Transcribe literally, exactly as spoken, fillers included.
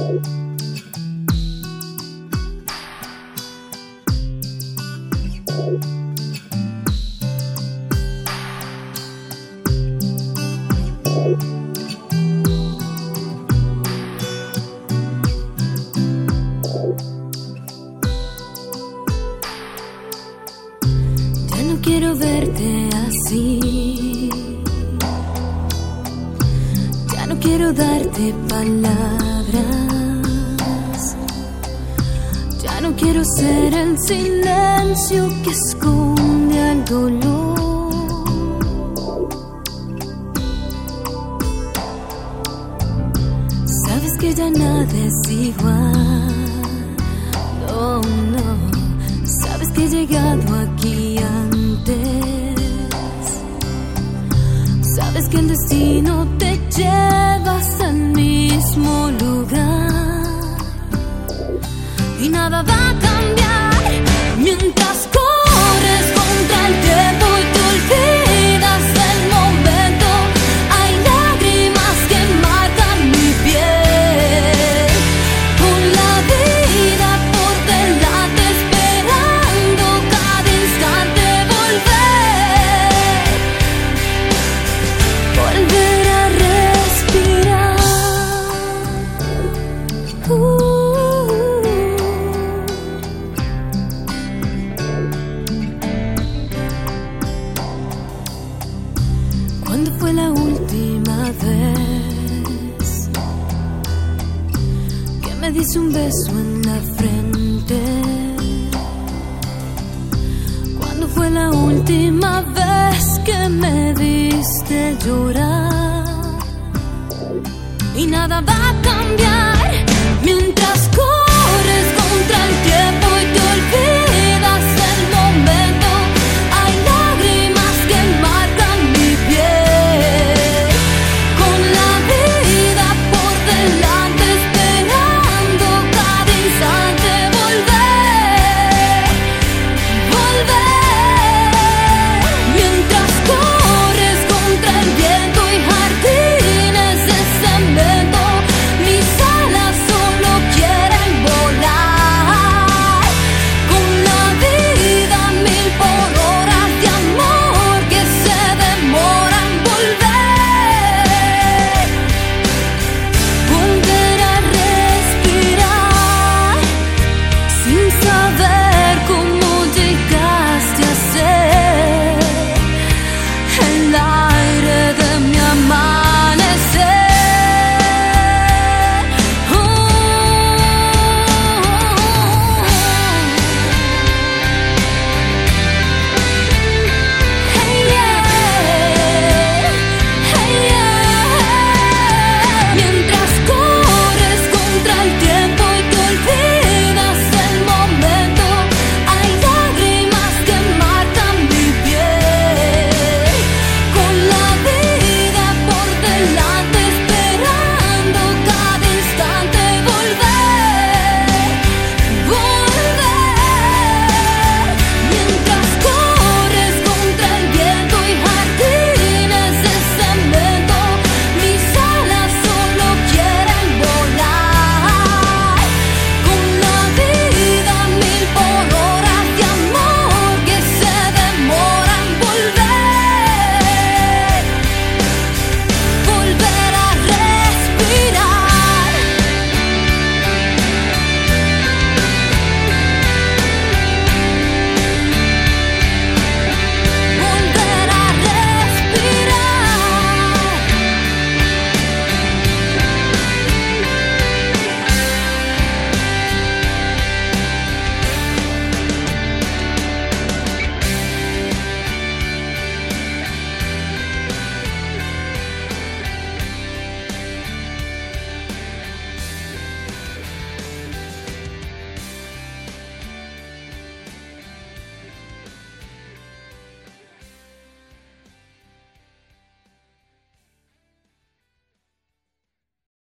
Ya no quiero verte así, ya no quiero darte palabras, ya no quiero ser el silencio que esconde al dolor. Sabes que ya nada es igual, no, no. Sabes que he llegado aquí antes, sabes que el destino te lleva hasta el mismo lugar y nada va a cambiar mientras corres contra el tiempo y te olvidas del momento. Hay lágrimas que marcan mi piel, con la vida por delante, esperando cada instante volver, volver a respirar. Uh. ¿Cuándo fue la última vez que me diste un beso en la frente? ¿Cuándo fue la última vez que me viste llorar? Y nada va a cambiar